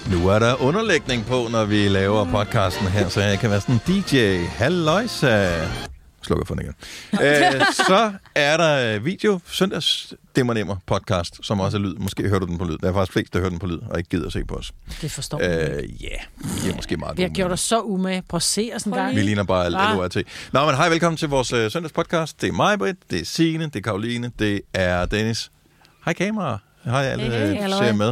Nu er der underlægning på, når vi laver podcasten her, så jeg kan være sådan en DJ. Halløjsa. Slukker for den igen. Så er der video, søndagsdemmer podcast, som også er lyd. Måske hører du den på lyd. Der er faktisk flest, der hører den på lyd, og ikke gider at se på os. Det forstår jeg. Ja, det er måske meget. Vi har gjort os så umage. Prøv at se os en gang. Vi ligner bare LORT. Nå, men hej, velkommen til vores søndagspodcast. Det er mig, Britt, det er Signe, det er Karoline, det er Dennis. Hej kamera. Hej alle, ser med.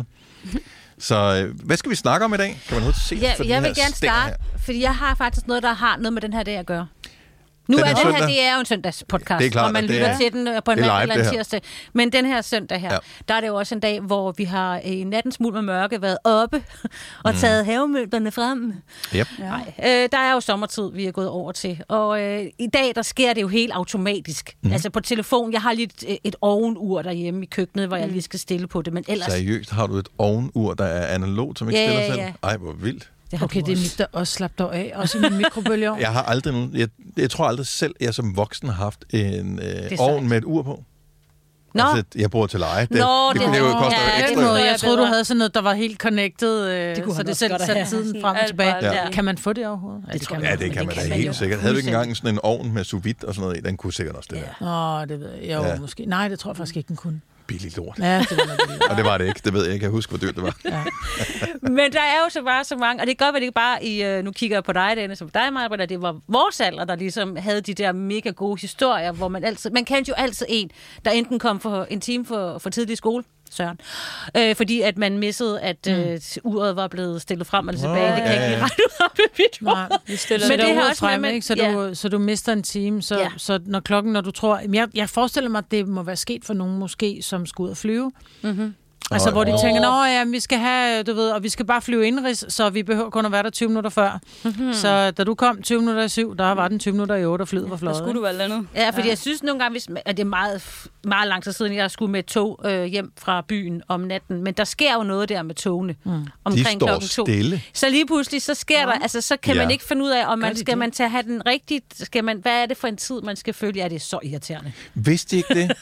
Så hvad skal vi snakke om i dag? Kan man se jeg vil gerne starte, fordi jeg har faktisk noget, der har noget med den her dag at gøre. Nu er den her, det er jo en søndagspodcast, det er klart, og man lytter til den på en mandag eller en tirsdag. Men den her søndag her, der er det jo også en dag, hvor vi har i nattens mulm og mørke været oppe og taget havemøblerne frem. Yep. Der er jo sommertid, vi er gået over til. Og i dag, der sker det jo helt automatisk. Altså på telefon, jeg har lige et ovenur derhjemme i køkkenet, hvor jeg lige skal stille på det. Men ellers... Seriøst, har du et ovenur, der er analogt, som ikke stiller selv? Ej, hvor vildt. Okay, det er mit, der også slap dig af, også i min mikrobølgeovn. Jeg har aldrig jeg tror aldrig selv, jeg som voksen har haft en ovn med et ur på. Nå. Altså, jeg bruger til leje. Det koster ekstra. Jeg troede, du havde sådan noget, der var helt connected, så det selv satte tiden frem og tilbage. Ja. Kan man få det overhovedet? Det kan man da helt sikkert. Havde du ikke engang sådan en ovn med sous vide og sådan noget? Den kunne sikkert også det der. Det ved jeg jo måske. Nej, det tror jeg faktisk ikke, den kunne. Billig lort. Ja, det var billigt. Og det var det ikke. Det ved jeg ikke. Jeg kan huske, hvor dyrt det var. Ja. Men der er jo så bare så mange, og det gør vel ikke bare i, nu kigger jeg på dig, Dennis, og på dig, Maja, at det var vores alder, der ligesom havde de der mega gode historier, hvor man kendte jo altid en, der enten kom for en time for tidlig i skole, Søren. Fordi at man missede, at uret var blevet stillet frem eller tilbage. Det kan jeg ikke lige rette ud af mit ord. Men det er også frem, ikke? Så du mister en time. Så når du tror... Jeg forestiller mig, at det må være sket for nogen måske, som skal ud og flyve. Mm-hmm. Altså, hvor de tænker, vi skal have, du ved, og vi skal bare flyve indenrigs, så vi behøver kun at være der 20 minutter før. Mm-hmm. Så da du kom 20 minutter i 7, der var den 20 minutter i 8, og flyet var fløjet. Der skulle du være landet. Ja, fordi jeg synes nogle gange, at det er meget, meget lang tid siden, jeg skulle med tog hjem fra byen om natten. Men der sker jo noget der med togene omkring klokken 2. Stille. Så lige pludselig, så sker der, altså så kan man ikke finde ud af, om man skal have den rigtigt, hvad er det for en tid, man skal følge? Ja, det er så irriterende. Vidste I ikke det?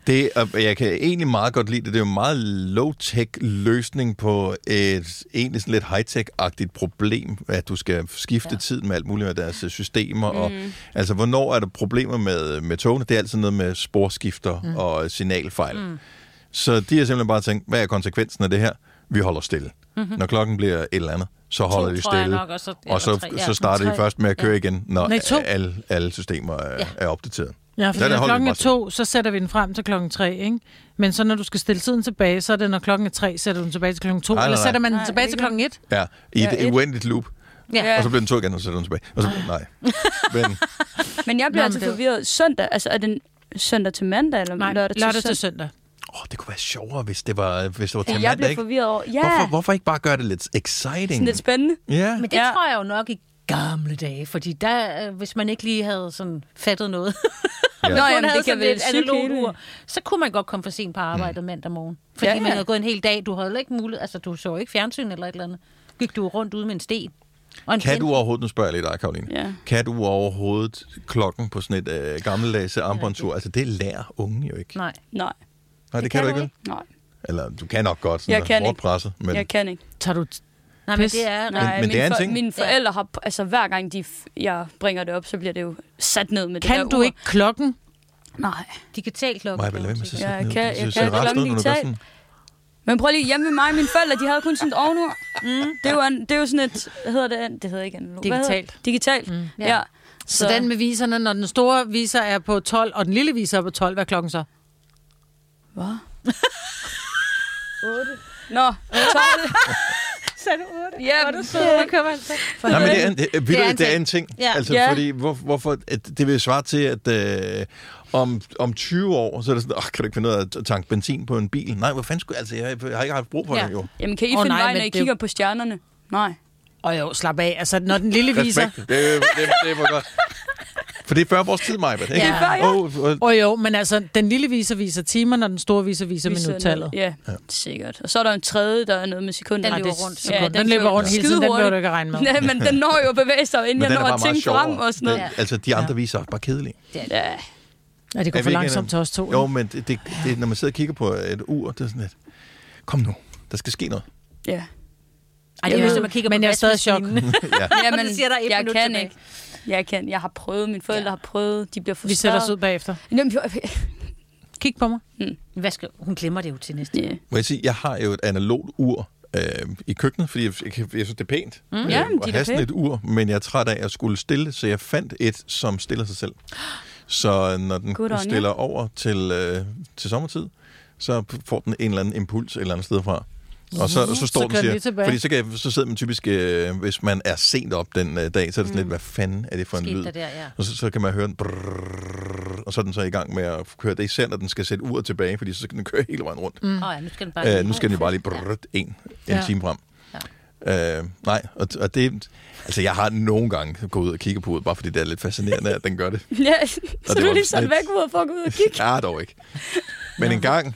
Jeg kan egentlig meget godt lide det. Det er jo en meget low-tech løsning på et egentlig sådan lidt high-tech-agtigt problem, at du skal skifte tiden med alt muligt med deres systemer. Og, altså, hvornår er der problemer med togene? Det er altid noget med sporskifter og signalfejl. Så de har simpelthen bare tænkt, hvad er konsekvensen af det her? Vi holder stille. Når klokken bliver et eller andet, så holder de stille. Nok, og så starter de først med at køre igen, når alle systemer er opdateret. Ja, for når klokken er 2, så sætter vi den frem til klokken 3, ikke? Men så når du skal stille tiden tilbage, så er det, når klokken er 3, sætter du den tilbage til klokken 2, eller sætter man den tilbage til klokken 1? Ja, i et uendeligt loop. Ja. Og så bliver den 2 igen, og så sætter den tilbage. Og så, Men jeg bliver forvirret. Søndag, altså er den søndag til mandag, eller lørdag til søndag? Det kunne være sjovere, hvis det var til mandag, jeg bliver forvirret over. Hvorfor ikke bare gøre det lidt exciting? Sådan lidt spændende. Ja. Men det tror jeg jo nok i gamle dage, fordi der, hvis man ikke lige havde sådan fattet noget, og man havde sådan lidt analogt ur, så kunne man godt komme for sent på arbejdet mandag morgen. Fordi man havde gået en hel dag, du havde ikke mulighed, altså du så ikke fjernsyn eller et eller andet. Gik du rundt ude med en sten. Kan du overhovedet, nu spørger jeg lidt dig, Karoline, kan du overhovedet klokken på sådan et gammeldags armbåndsur? Altså det lærer unge jo ikke. Nej, det kan du ikke? Nej. Eller du kan nok godt, sådan jeg kan ikke. Presset, men... Jeg kan ikke. Tager du nej, men det er... Men det er en ting. Mine forældre har... Altså, hver gang jeg bringer det op, så bliver det jo sat ned med det der Kan du ikke klokken? Nej. Digital klokken. Jeg kan klokken digital. Men prøv lige, hjemme med mig og mine forældre, de havde kun sådan et ovenur. Det er jo sådan et... Hvad hedder det? Det hedder ikke analog. Digitalt. Ja. Så den med viserne, når den store viser er på 12, og den lille viser er på 12, hvad er klokken så? Hvad? 8. Nå, 12. Så er det 8. Ja, hvor du så, hvad køber man så? Nej, men det er en ting. Ja. Altså, fordi hvorfor det vil svare til, at om 20 år, så er det sådan, kan du ikke finde ud af at tanke benzin på en bil? Nej, hvor fanden skulle jeg har ikke haft brug for det jo. Jamen, kan I finde vej, når I kigger på stjernerne? Nej. Og jo, slap af. Altså, når den lille viser... Det var godt. For det er før vores tid, Majbert, ikke? Ja. Jo, men altså, den lille viser timer, når den store viser minuttallet. Ja, sikkert. Og så er der en tredje, der er noget med sekunder. Den løber rundt. Ja, den løber rundt hele tiden, den behøver du ikke at regne med. Ja, men den når jo at bevæge sig, inden jeg når at tænke frem og sådan noget. Altså, de andre viser er bare kedelige. Ja, det går for langsomt til os to. Jo, men det, når man sidder og kigger på et ur, det er sådan lidt, kom nu, der skal ske noget. Ja. Ej, det er jo, man kigger men på jeg er stadig chok. Jamen, jeg kan ikke. Jeg har prøvet. Mine forældre har prøvet. De bliver frustreret. Vi sætter os ud bagefter. Kig på mig. Hun glemmer det jo til næste. Må jeg sige, jeg har jo et analogt ur i køkkenet, fordi jeg synes, det er pænt. Ja, at have sådan et ur, men jeg er træt af at skulle stille det, så jeg fandt et, som stiller sig selv. Så når den stiller over til sommertid, så får den en eller anden impuls et eller andet sted fra. Og så står den og siger, fordi så sidder man typisk, hvis man er sent op den dag, så er det sådan lidt, hvad fanden er det for en lyd? Der, ja. Og så kan man høre en brrrr, og så er den så i gang med at køre det, især når den skal sætte uret tilbage, fordi så skal den køre hele vejen rundt. Nu skal den bare lige en time frem. Ja. Nej, og det... Altså, jeg har nogle gange gået ud og kigget på uret, bare fordi det er lidt fascinerende, at den gør det. Ja, så du er lige sådan vækkeur for at gå ud og kigge? Ja, dog ikke. Men en gang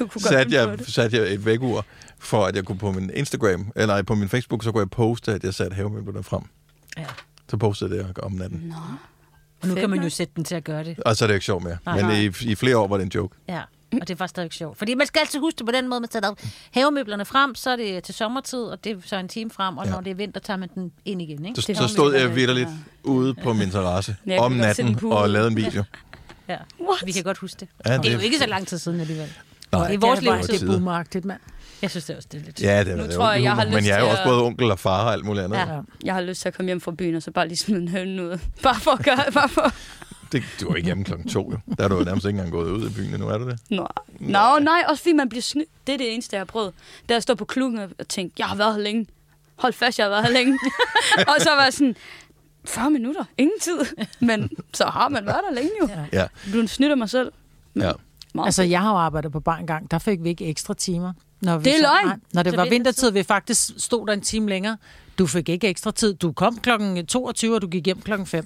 satte jeg et vækkeur, for at jeg kunne på min Instagram, eller på min Facebook, så kunne jeg poste, at jeg satte havemøblerne frem. Ja. Så postede jeg det om natten. Nå. Og nu kan man jo sætte den til at gøre det. Og så er det ikke sjovt mere. Men i flere år var det en joke. Ja, og det var stadig sjovt. Fordi man skal altid huske det på den måde, man sætter havemøblerne frem, så er det til sommertid, og det er så en time frem, og når det er vinter, tager man den ind igen. Ikke? Så stod jeg vitterligt ude på min terrasse om natten og lavede en video. Ja. Vi kan godt huske det. Ja, det er jo ikke så lang tid siden alligevel. Nej, det er vores liv, det er boomeragtigt, mand. Jeg synes det også, det er lidt. Ja, det er det. Men jeg er jo også både onkel og far og alt muligt andet. Ja. Jeg har lyst til at komme hjem fra byen, og så bare lige smide en høne ud. Bare for at gøre det. Du er ikke hjemme 2:00, jo. Der er du jo nærmest ikke engang gået ud i byen endnu, er du det? Nej, også fordi man bliver snydt. Det er det eneste, jeg har prøvet. Da jeg står på klubben og tænkte, jeg har været her længe. Hold fast, jeg har været her længe. Og så var jeg sådan, 40 minutter, ingen tid. Men så har man været der længe jo. Ja. Du snytter mig selv. Ja. Altså, jeg har jo arbejdet på bar engang. Der fik vi ikke ekstra timer. Det er løgn. Når det var vintertid, vi faktisk stod der en time længere. Du fik ikke ekstra tid. Du kom 22, og du gik hjem 5.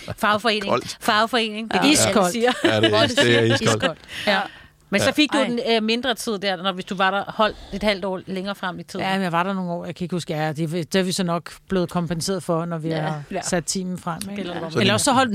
Fagforening. Det er iskoldt. Ja, det er iskoldt. Ja. Men så fik du den mindre tid der, hvis du var der holdt et halvt år længere frem i tiden. Ja, men jeg var der nogle år. Jeg kan ikke huske, det er vi så nok blevet kompenseret for, når vi har sat timen frem. Ikke? Eller også så holdt,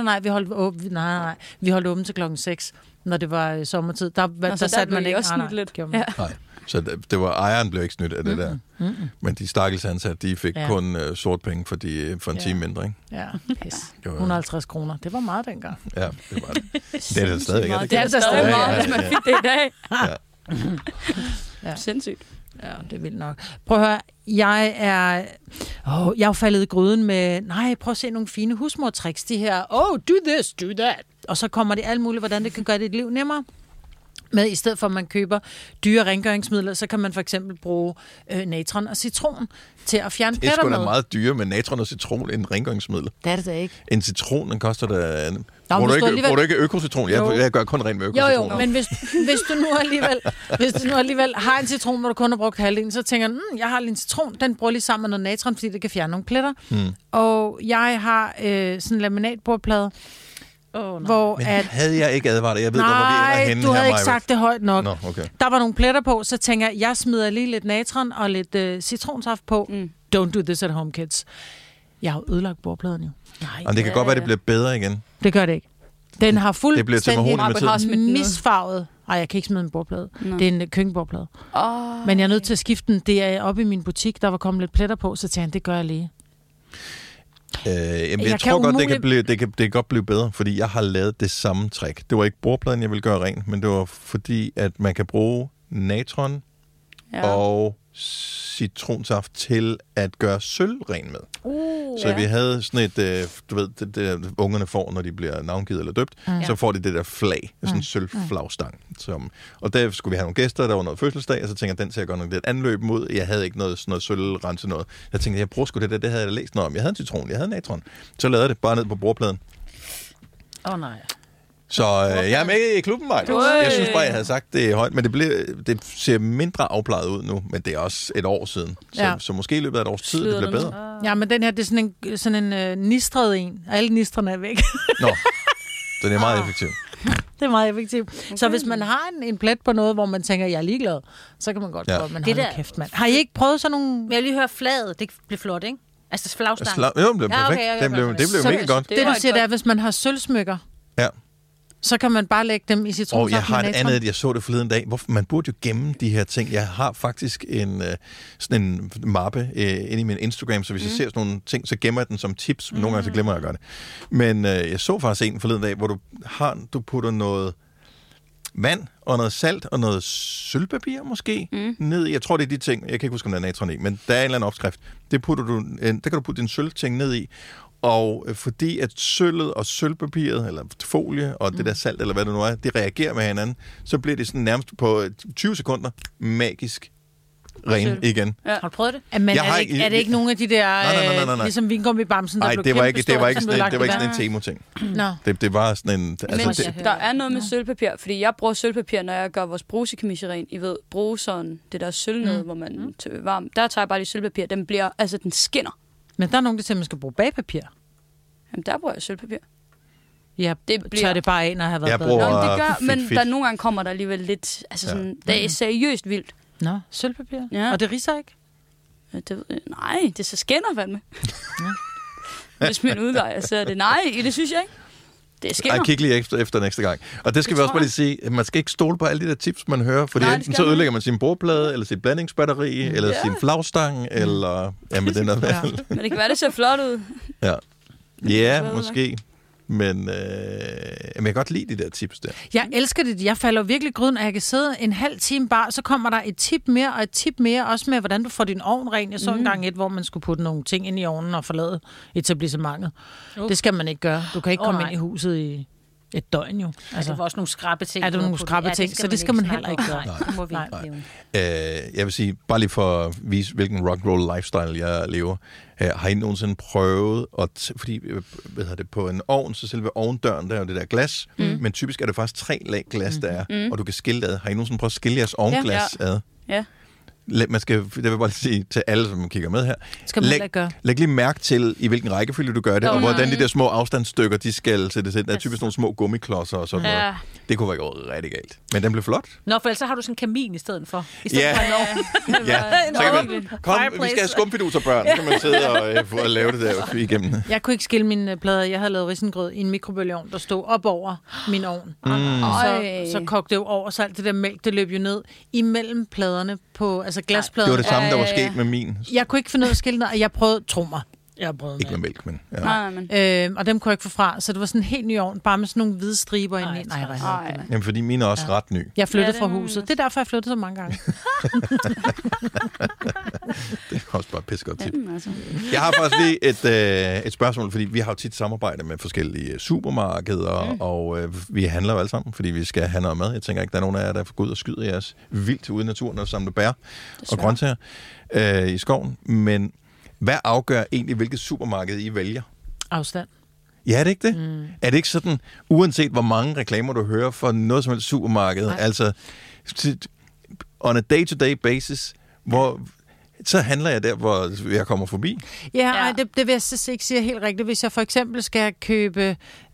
vi holdt åbent til 6, når det var sommertid. Der satte man ikke også snydt lidt. Nej. Så det var, ejeren blev ikke snydt af det der. Men de stakkels ansatte, de fik kun sort penge for en time mindre, ikke? Ja, 150 kroner. Det var meget dengang. Ja, det var det. Det er det stadigvæk. Det er altså stadig meget, hvis man fik det i dag. Ja. Sindssygt. Ja, det er vildt nok. Prøv at høre, jeg er jo faldet i gryden med, prøv at se nogle fine husmortricks, de her, do this, do that. Og så kommer det alt muligt, hvordan det kan gøre dit liv nemmere. Med i stedet for, at man køber dyre rengøringsmidler, så kan man for eksempel bruge natron og citron til at fjerne pletter med. Det er sgu da meget dyre med natron og citron end rengøringsmiddel. Det er det da ikke. En citron, den koster da... Bruger du ikke økocitron? Jeg gør kun rent med økocitron. Jo, men hvis du nu alligevel har en citron, hvor du kun har brugt halvdelen, så tænker du, jeg har lige en citron, den bruger lige sammen med noget natron, fordi det kan fjerne nogle pletter. Og jeg har sådan en laminatbordplade, hvor havde jeg ikke advaret, jeg ved godt, hvor vi ender henne. Du havde ikke sagt det højt nok. Nå, okay. Der var nogle pletter på, så tænker jeg smider lige lidt natron og lidt citronsaft på. Don't do this at home, kids. Jeg har jo ødelagt bordpladen jo. Nej, det kan godt være, det bliver bedre igen. Det gør det ikke. Den har fuldstændig misfarvet. Ej, jeg kan ikke smide en bordplade. Det er en køkkenbordplade. Men jeg er nødt til at skifte den. Det er oppe i min butik, der var kommet lidt pletter på, så tænker jeg, det gør jeg lige. Jeg tror godt, det kan godt blive bedre, fordi jeg har lavet det samme trick. Det var ikke bordpladen, jeg ville gøre ren, men det var fordi, at man kan bruge natron og citronsaft til at gøre sølv ren med. Så vi havde sådan et, du ved, det ungerne får, når de bliver navngivet eller døbt, så får de det der flag, sådan en sølvflagstang. Og der skulle vi have nogle gæster, der var noget fødselsdag, og så tænkte jeg, den til at gøre noget anløb mod. Jeg havde ikke noget sølvrense noget. Jeg tænkte, jeg bruger sgu det havde jeg da læst noget om. Jeg havde en citron, jeg havde natron. Så lavede jeg det bare ned på bordpladen. Nej. Så jeg er med i klubben, Mike. Jeg synes bare, jeg havde sagt det højt, men det ser mindre afplejet ud nu, men det er også et år siden. Så måske i løbet af et års tid, det bliver bedre. Ja, men den her, det er sådan en nistret en. Alle nistrene er væk. Nå, så det er meget effektivt. Det er meget effektivt. Okay. Så hvis man har en plet på noget, hvor man tænker, jeg er ligeglad, så kan man godt prøve, men hold kæft, mand. Har I ikke prøvet sådan nogle... Jeg vil lige høre flaget, det blev flot, ikke? Altså flagstang. Jo, det blev perfekt. Det blev mega godt. Det du siger, det er, hvis man har sølvsmykker. Ja. Så kan man bare lægge dem i citronsaft. Og jeg har et andet, jeg så det forleden dag. Man burde jo gemme de her ting. Jeg har faktisk sådan en mappe inde i min Instagram, så hvis jeg ser sådan nogle ting, så gemmer jeg den som tips. Nogle gange så glemmer jeg at gøre det. Men jeg så faktisk en forleden dag, hvor du putter noget vand og noget salt og noget sølvpapir måske ned i. Jeg tror, det er de ting. Jeg kan ikke huske, om der er natron i, men der er en eller anden opskrift. Der kan du putte din sølvting ned i. Og fordi at sølvet og sølvpapiret, eller folie og det der salt, eller hvad det nu er, det reagerer med hinanden, så bliver det sådan nærmest på 20 sekunder magisk ren igen. Ja. Har du prøvet det? Men er det ikke nogen af de der, nej. Ligesom vingummibamsen, der blev det var ikke sådan en temo-ting. Det var sådan en... Altså, der er noget med sølvpapir, fordi jeg bruger sølvpapir, når jeg gør vores brusekamise ren. I ved, bruseren, det der sølv noget, hvor man varm. Der tager jeg bare lige sølvpapir. Den skinner. Men der er nogen, der siger, at man skal bruge bagpapir. Jamen, der bruger jeg sølvpapir. Ja, tør det bare af, når jeg har været bedre. Nå, det gør, men der nogle gange kommer der alligevel lidt... Altså sådan, det er seriøst vildt. Nå, sølvpapir? Ja. Og det riser ikke? Nej, det så skinner fandme. Hvis min udlejer siger det. Nej, det synes jeg ikke. Det skinner. Jeg kigger lige efter næste gang. Og det skal vi også bare lige sige, at man skal ikke stole på alle de der tips, man hører, for enten så ødelægger man sin bordplade, eller sit blandingsbatteri, eller sin flagstang, eller... Jamen, den er ja. Men det kan være, det ser flot ud. Ja, måske. Men jeg kan godt lide de der tips der. Jeg elsker det. Jeg falder virkelig gryden, at jeg kan sidde en halv time bare, så kommer der et tip mere og et tip mere, også med, hvordan du får din ovn ren. Jeg så engang hvor man skulle putte nogle ting ind i ovnen og forlade etablissementet. Det skal man ikke gøre. Du kan ikke komme ind i huset i et døgn jo. Altså, det var også nogle skrappe ting. Er der nogle skrappe ting, så det skal man heller ikke gøre. Jeg vil sige, bare lige for at vise, hvilken rock'n'roll lifestyle jeg lever. Har I nogensinde prøvet, fordi på en ovn, så selve ovndøren, der er jo det der glas, men typisk er det faktisk 3 lag glas, der er, og du kan skille ad. Har I nogensinde prøvet at skille jeres ovnglas ad? Ja. Det vil bare sige til alle, som kigger med her. Skal man ikke gøre. Læg lige mærke til, i hvilken rækkefølge du gør det, og hvordan de der små afstandsstykker, de skal sættes ind. Der er typisk nogle små gummiklodser og sådan noget. Det kunne være rigtig galt. Men den blev flot. Nå, for ellers så har du sådan en kamin i stedet for. Så kan man, vi skal have skumfiduser, børn. Så kan man sidde og lave det der igennem. Jeg kunne ikke skille mine plader. Jeg havde lavet risengrød i en mikrobølgeovn, der stod op over min ovn. Så kogte det jo over, så alt det der mælk, det løb jo ned imellem pladerne på, altså glaspladen. Det var det samme, der var sket med min. Jeg kunne ikke finde ud af at skille det, og jeg prøvede, tro mig. Ikke med mælk, men... Ja. Og dem kunne jeg ikke få fra, så det var sådan en helt ny ovn, bare med sådan nogle hvide striber ind i. Jamen, fordi mine er også ret ny. Jeg flyttede fra huset. Det er derfor, jeg flyttede så mange gange. Det er også bare et pissegodt tip. Jeg har faktisk lige et spørgsmål, fordi vi har jo tit samarbejde med forskellige supermarkeder, og vi handler jo alle sammen, fordi vi skal have noget mad. Jeg tænker ikke, der er nogen af jer, der får gå ud og skyde jeres vildt ude i naturen og samle bær og grøntsager i skoven. Men hvad afgør egentlig, hvilket supermarked I vælger? Afstand. Ja, er det ikke det? Er det ikke sådan, uanset hvor mange reklamer du hører for noget som helst supermarked, altså on a day-to-day basis, så handler jeg der, hvor jeg kommer forbi? Ja. Det vil jeg så ikke sige helt rigtigt. Hvis jeg for eksempel skal købe...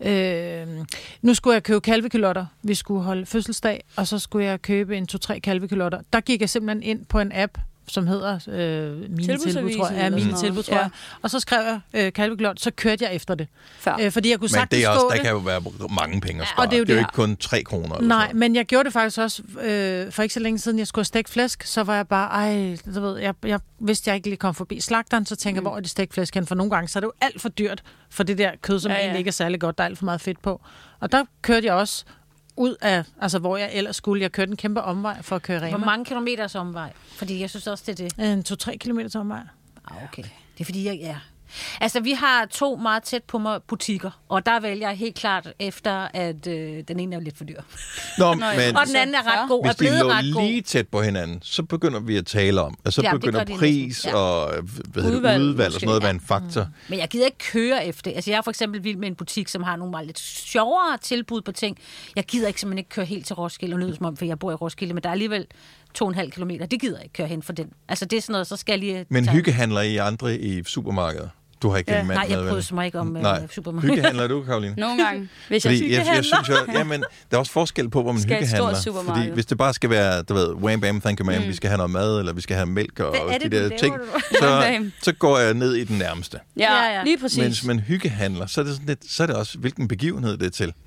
nu skulle jeg købe kalvekylotter. Vi skulle holde fødselsdag, og så skulle jeg købe 2-3 kalvekylotter. Der gik jeg simpelthen ind på en app, som hedder Mine Tilbud, tror jeg. Mine Tilbud, tror jeg. Og så skrev jeg kalveklot, så kørte jeg efter det. Fordi jeg kunne sagtens det er også, der kan jo være mange penge at spare. Det er jo ikke kun 3 kroner. Nej, men jeg gjorde det faktisk også for ikke så længe siden, jeg skulle have stegt flæsk, så var jeg bare, du ved, jeg vidste, jeg ikke lige kom forbi slagteren, så tænker jeg, hvor er det stegt flæsk hen? For nogle gange, så er det jo alt for dyrt for det der kød, som egentlig ikke er særlig godt. Der er alt for meget fedt på. Og der kørte jeg også ud af, altså hvor jeg ellers skulle. Jeg kørte en kæmpe omvej for at køre Rema. Hvor mange kilometers omvej? Fordi jeg synes også, det er det. 2-3 kilometers omvej. Okay. Det er fordi, Altså, vi har 2 meget tæt på mig butikker, og der vælger jeg helt klart efter, at den ene er lidt for dyr. Men og den anden er ret god, hvis de lå lige tæt på hinanden, så begynder vi at tale om. Og så begynder pris og udvalg og sådan noget at være en faktor. Men jeg gider ikke køre efter. Altså, jeg er for eksempel vild med en butik, som har nogle meget lidt sjovere tilbud på ting. Jeg gider ikke simpelthen ikke køre helt til Roskilde og nyde som om, for jeg bor i Roskilde, men der er alligevel 2,5 kilometer. Det gider jeg ikke køre hen for den. Altså, det er sådan noget, så skal jeg lige... Men hyggehandler I andre i supermarkeder? Du har ikke den mand. Nej, jeg prøver mig ikke om supermarked. Hyggehandler du, Karoline? Nogle gange. Hvis jeg synes jo, jamen, der er også forskel på, hvor man hyggehandler. Fordi hvis det bare skal være, du ved, wham bam, thank you ma'am, vi skal have noget mad, eller vi skal have mælk og de der ting, så går jeg ned i den nærmeste. Ja, lige præcis. Mens man hyggehandler, så er det sådan lidt, så er det også, hvilken begivenhed det er til.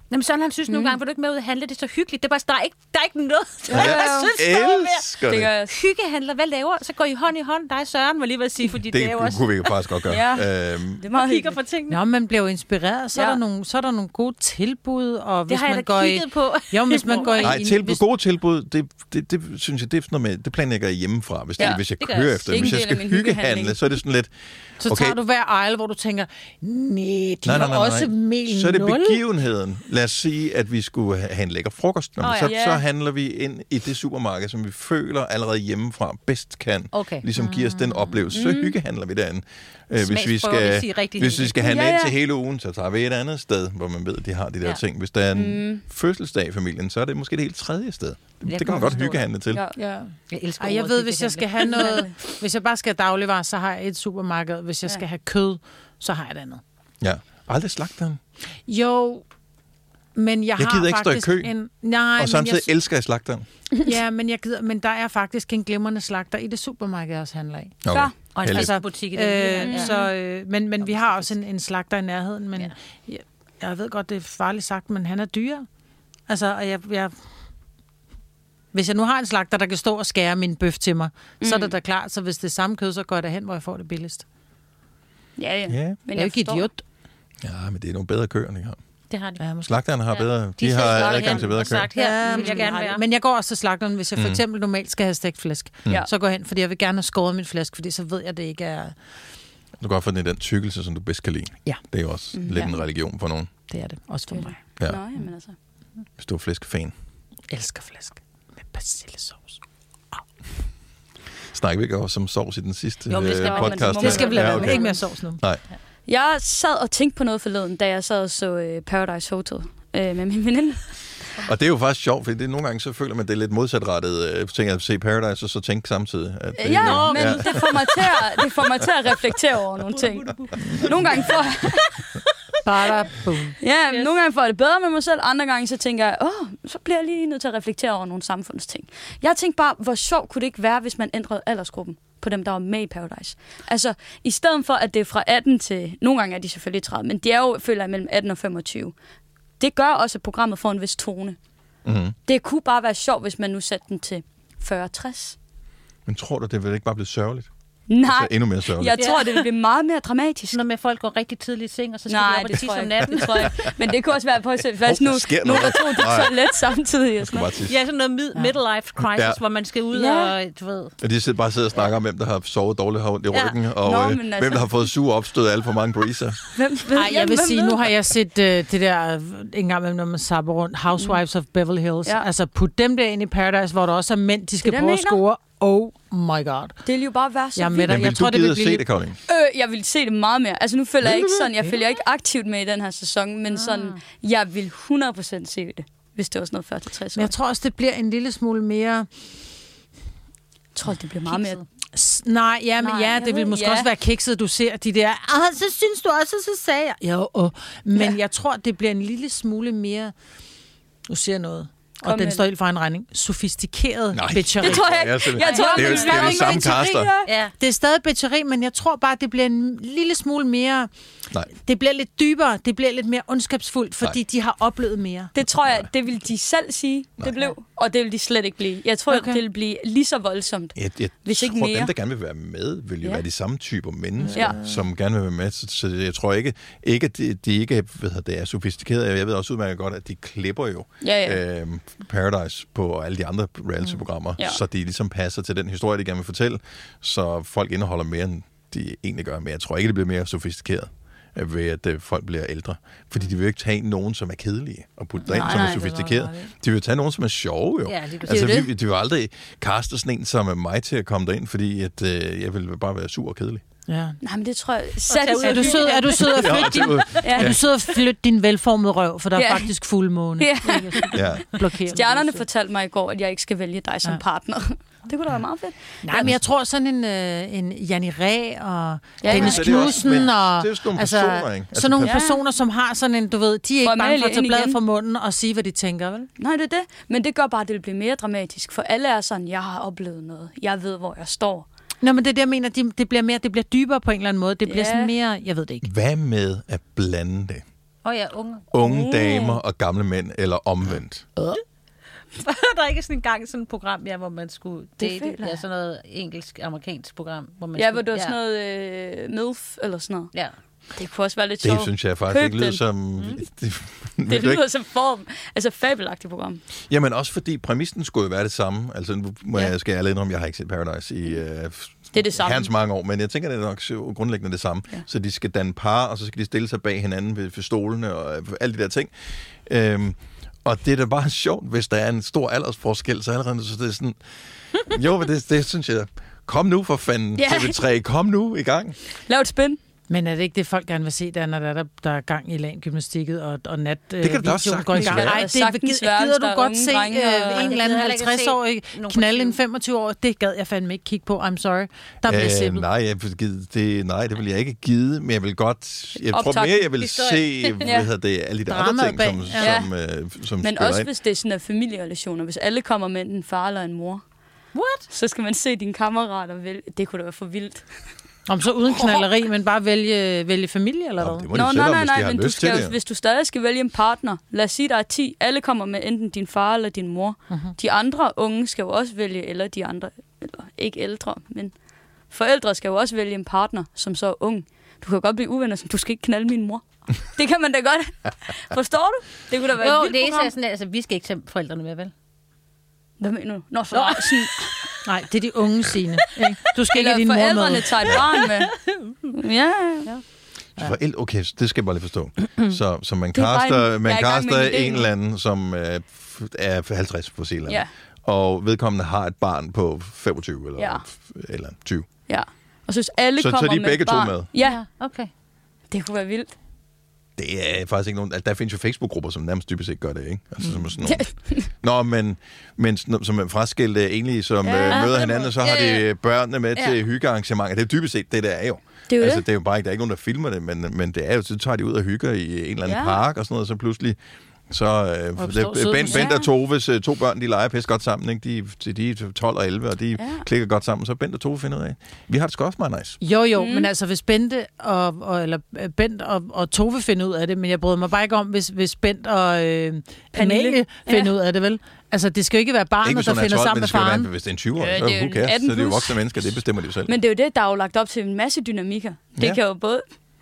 Jamen sådan, han synes nogle gange, vil du ikke med ud at handle, det er så hyggeligt. Det er bare, der er ikke noget. Jeg elsker det. Hyggehandler, hvad laver? Så går I hånd i hånd. Dig Søren, var lige ved at sige, fordi det er jo også... Det kunne vi jo faktisk godt gøre. Det er meget kigger på tingene. Nå, man bliver jo inspireret. Så er der nogle gode tilbud. Og hvis det har man jeg da kigget på. Jo, hvis man går gode tilbud, det synes jeg, det er sådan noget med, det planlægger jeg hjemmefra, hvis jeg kører efter det. Hvis jeg skal hyggehandle, så er det sådan lidt... Så tager du hver aisle, hvor du tænker, nej, også mel. Så er det begivenheden. Lad os sige, at vi skulle have en lækker frokost. Så handler vi ind i det supermarked, som vi føler allerede hjemmefra bedst kan. Ligesom give os den oplevelse. Så hyggehandler vi derinde. Hvis vi skal handle ind til hele ugen, så tager vi et andet sted, hvor man ved, at de har de der ting. Hvis der er en fødselsdag i familien, så er det måske det helt tredje sted. Det kan man godt hyggehandle til. Jeg elsker jeg ved, hvis jeg skal have noget, hvis jeg bare skal have dagligvarer, så har jeg et supermarked. Hvis jeg skal have kød, så har jeg et andet. Ja. Aldrig slagteren? Jo, men jeg har gider ikke stå i kø, og samtidig elsker jeg slagteren. Ja, men der er faktisk en glimrende slagter i det supermarked, jeg også handler i. Okay. Og en butik i den. Men vi har også en slagter i nærheden, men jeg ved godt, det er farligt sagt, men han er dyre. Altså, og hvis jeg nu har en slagter, der kan stå og skære min bøf til mig, så er det da klart, så hvis det er samme kød, så går jeg derhen, hvor jeg får det billigst. Ja. Men jeg er ikke idiot. Ja, men det er nogle bedre køer, end jeg har. Det har de. Slagterne har bedre. De har adgang til bedre køer. Her vil jeg gerne være. Men jeg går også til slagteren, hvis jeg for eksempel normalt skal have stegt flæsk. Så går jeg hen, fordi jeg vil gerne have skåret mit flæsk, fordi så ved jeg, det ikke er... Du går for den tykkelse, som du bedst kan lide. Ja. Det er jo også lidt en religion for nogen. Det er det. Også for mig. Ja. Nå, jamen altså. Hvis du er flæskefan. Elsker flæsk. Med persillesauce. Snakker vi ikke også om sovs i den sidste podcast? Det skal vi lade være. Ikke mere sovs nu. Nej. Jeg sad og tænkte på noget forleden, da jeg sad og så Paradise Hotel med min veninde. Og det er jo faktisk sjovt, fordi det, nogle gange så føler man, det er lidt modsatrettet. Tænker at se Paradise, og så tænke samtidig. At det det får mig til at reflektere over nogle ting. Nogle gange får nogle gange får jeg det bedre med mig selv, andre gange så tænker jeg, så bliver jeg lige nødt til at reflektere over nogle samfundsting. Jeg tænkte bare, hvor sjovt kunne det ikke være, hvis man ændrede aldersgruppen på dem, der var med i Paradise. Altså, i stedet for, at det er fra 18 til... Nogle gange er de selvfølgelig 30, men de er jo, føler jeg, mellem 18 og 25. Det gør også, at programmet får en vis tone. Mm-hmm. Det kunne bare være sjovt, hvis man nu satte den til 40-60. Men tror du, det vil ikke bare blive sørgeligt? Nej, altså, endnu mere sørgeligt. Jeg tror, det vil blive meget mere dramatisk. Når med folk går rigtig tidligt i seng, og så skal de op og tisse om natten. Det tror jeg. Men det kunne også være på at se, nu der to så let samtidig. Sådan noget midlife crisis, hvor man skal ud og, du ved... Og de bare sidder og snakker om, hvem der har sovet dårligt i ryggen, og hvem der har fået sur opstød af alt for mange breezer. Jeg vil sige, nu har jeg set det der, en gang med, når man sapper rundt, Housewives of Beverly Hills. Altså, put dem der ind i Paradise, hvor der også er mænd, de skal prøve at score. Oh my god. Det vil jo bare være så vildt. Men vil du gide at se det, Karoline? Jeg vil se det meget mere. Altså nu følger jeg ikke sådan, jeg følger ikke aktivt med i den her sæson, men sådan, jeg vil 100% se det, hvis det var sådan noget 40-60 år. Men jeg tror også, det bliver en lille smule mere... Jeg tror, det bliver meget mere... Nej, det vil måske også være kikset, du ser de der, så synes du også, så sagde jeg. Men jeg tror, det bliver en lille smule mere... Nu siger jeg noget. Og den står helt for en regning. Sofistikeret bitcheri. Det tror jeg ikke. Jeg tror, det er de samme kaster. Ja. Det er stadig bitcheri, men jeg tror bare, det bliver en lille smule mere... Nej. Det bliver lidt dybere. Det bliver lidt mere ondskabsfuldt, fordi de har oplevet mere. Det tror jeg, det vil de selv sige, det blev. Og det vil de slet ikke blive. Jeg tror, det vil blive lige så voldsomt, hvis ikke mere. Dem, der gerne vil være med, vil jo være de samme typer mennesker, som gerne vil være med. Så jeg tror ikke at de ikke er sofistikerede. Jeg ved også udmærket godt, at de klipper jo Paradise på alle de andre reality-programmer, så de ligesom passer til den historie, de gerne vil fortælle, så folk indeholder mere, end de egentlig gør. Men jeg tror ikke, det bliver mere sofistikeret ved, at folk bliver ældre. Fordi de vil ikke tage nogen, som er kedelige, og putte ind, som er sofistikeret. De vil tage nogen, som er sjove, jo. Ja, de vil aldrig kaste sådan en, som er mig til at komme derind, fordi at, jeg vil bare være sur og kedelig. Ja. Nej, men det tror jeg... Er du sød at flytte din velformede røv, for der er faktisk fuldmåne. Stjernerne fortalte mig i går, at jeg ikke skal vælge dig som partner. Det kunne da være meget fedt. Nej, men jeg tror sådan en Janni Ræ og Dennis Knudsen og sådan nogle personer, som har sådan en, du ved, de er ikke bange for at tage bladet fra munden og sige, hvad de tænker, vel? Nej, det er det. Men det gør bare, at det bliver mere dramatisk, for alle er sådan, jeg har oplevet noget. Jeg ved, hvor jeg står. Nå, men det er det, jeg mener, det bliver dybere på en eller anden måde. Det bliver sådan mere, jeg ved det ikke. Hvad med at blande det? Unge damer og gamle mænd, eller omvendt. Der er ikke sådan en gang sådan et program, hvor man skulle date. Det er sådan noget engelsk-amerikansk program. Hvor man hvor det var sådan noget MILF eller sådan noget. Ja. Det kunne også være lidt sjovt. Det synes jeg faktisk ikke lyder som... Det lyder som form. Altså fabelagtigt program. Jamen også fordi præmissen skulle jo være det samme. Altså nu skal jeg indrømme, jeg har ikke set Paradise i det er det samme. Herrens mange år, men jeg tænker, det er nok grundlæggende det samme. Ja. Så de skal danne par, og så skal de stille sig bag hinanden ved stolene og alle de der ting. Og det er da bare sjovt, hvis der er en stor aldersforskel, så allerede så det er sådan... Jo, det synes jeg... Kom nu for fanden, TV3. Kom nu i gang. Lav et spin. Men er det ikke det, folk gerne vil se, der, når der er gang i LAN-gymnastikken og nat det kan du da også sagtens. Går i gang? Nej, det gider du godt se en eller anden 50-årig knalde en 25-årig. Det gad jeg fandme ikke kigge på. I'm sorry. Der bliver sippet. Nej, det vil jeg ikke gide, men jeg vil godt... Jeg tror mere, jeg vil se alle de andre ting, som men også hvis det er sådan en familierelationer. Hvis alle kommer med en far eller en mor. What? Så skal man se dine kammerater vælge. Det kunne da være for vildt. Om så uden knalleri, men bare vælge familie, eller hvad? Nej, men hvis du stadig skal vælge en partner, lad os sige, der er 10, alle kommer med enten din far eller din mor. De andre unge skal jo også vælge, eller de andre, eller ikke ældre, men forældre skal jo også vælge en partner, som så er ung. Du kan godt blive uvenner, som du skal ikke knalde min mor. Det kan man da godt. Forstår du? Det kunne da være et vildt program. Sådan, altså, vi skal ikke tage forældrene med, vel? Hvad mener du? Nej, det er de unge sine. Du skal ikke have din mor med. Forældrene tager et barn med. Ja. Forældre, okay, det skal jeg bare lige forstå. Så man kaster en eller anden, som er 50 på sin land. Og vedkommende har et barn på 25 eller 20. Ja. Og så alle kommer med så de begge to med? Ja, okay. Det kunne være vildt. Det er faktisk ikke nogen... Der findes jo Facebook-grupper, som nærmest typisk ikke gør det, ikke? Altså, som sådan nogle... men som fraskilte egentlig, som møder hinanden, og så har de børnene med til hyggearrangementer. Det er typisk set det, der er jo. Det er jo bare ikke... Der er ikke nogen, der filmer det, men det er jo... Så tager de ud og hygger i en eller anden park og sådan noget, så pludselig... Så Bent og Toves to børn, de leger pisse godt sammen, ikke? De er 12 og 11, og de klikker godt sammen, så Bent og Tove finder ud af. Vi har det sgu også meget nice. Jo, men altså hvis Bent og Tove finder ud af det, men jeg bryder mig bare ikke om, hvis Bent og Amalie finder ud af det, vel? Altså, det skal jo ikke være barnet, der finder sammen med faren. Hvis det er en 20-årig, så who cares? Så det er jo voksne mennesker, det bestemmer de jo selv. Men det er jo det, der er jo lagt op til en masse dynamikker. Det kan jo både...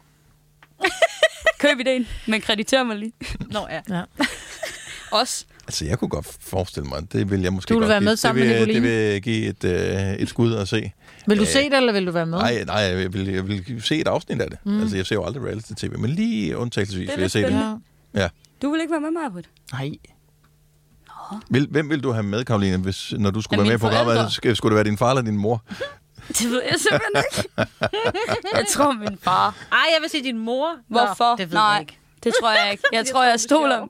Køb idéen, men krediter mig lige. Nå, ja. Også. Altså, jeg kunne godt forestille mig, det vil jeg måske godt. Du vil være med sammen med Nicoline? Det vil jeg give et skud at se. Vil du se det, eller vil du være med? Nej, jeg vil se et afsnit af det. Altså, jeg ser jo aldrig reality-tv, men lige undtagelsesvis vil jeg se det. Ja. Du vil ikke være med mig, Britt? Nej. Hvem vil du have med, Karoline, når du skulle være med i programmet? Skulle det være din far eller din mor? Det ved jeg simpelthen ikke. Jeg tror min far. Jeg vil sige din mor. Hvorfor? Det ved jeg ikke. Det tror jeg ikke. Jeg tror, jeg stoler.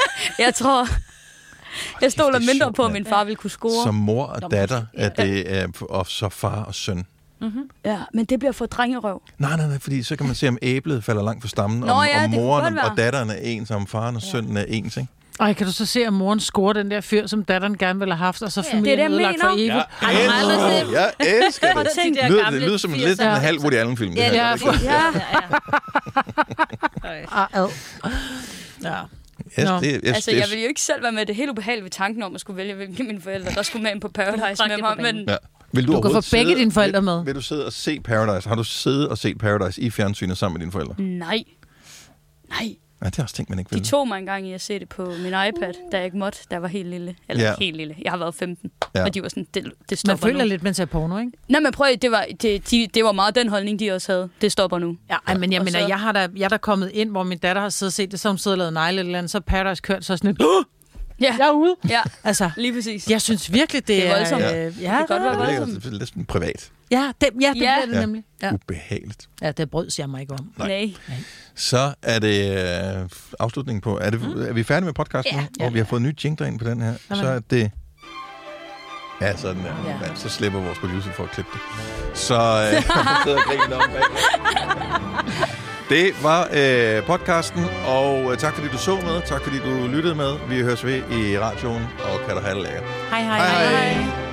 Jeg stoler mindre på, at min far vil kunne score. Som mor og datter, at det er og så far og søn. Ja, men det bliver for drengerøv. Nej, fordi så kan man se, om æblet falder langt fra stammen, om moren og datteren er ens, om faren og sønnen er ens, ikke? Ej, kan du så se, at moren scorer den der fyr, som datteren gerne ville have haft, og så familien ødelagt for evigt? Jeg elsker det. Det lyder som lidt en halv Woody Allen-film. Ja. Jeg vil jo ikke selv være med. Det er helt ubehageligt ved tanken om at skulle vælge, hvilke mine forældre, der skulle med ind på Paradise med mig. Men... Ja. Vil du kan få begge dine forældre med. Vil du sidde og se Paradise? Har du siddet og set Paradise i fjernsynet sammen med dine forældre? Nej. Ja, det er også ting, man ikke vil. De tog mig engang i at se det på min iPad, da jeg ikke måtte, da jeg var helt lille. Eller helt lille. Jeg har været 15. Og de var sådan, det stopper nu. Man føler lidt, man ser porno, ikke? Nej, men prøv, det var meget den holdning, de også havde. Det stopper nu. Ja, men jeg mener, jeg er der kommet ind, hvor min datter har siddet og set det, så hun sidder og lavet negle eller andet, så Paradise kørt så sådan et... Ja. Jeg er ude. Ja, altså, lige præcis. Jeg synes virkelig, det er voldsomt. Det kan godt være voldsomt. Det er lidt privat. Ja, det bliver det nemlig. Ja. Ubehageligt. Ja, det brøds jeg mig ikke om. Nej. Så er det afslutningen på... Er vi færdige med podcasten nu? Og vi har fået nye jingler ind på den her. Så er det... Ja, sådan der. Ja. Så slipper vores producer for at klippe det. Så jeg sidder og griner om bag. Det var podcasten, og tak fordi du så med. Tak fordi du lyttede med. Vi høres ved i radioen, og kan du have det lækkert. Hej.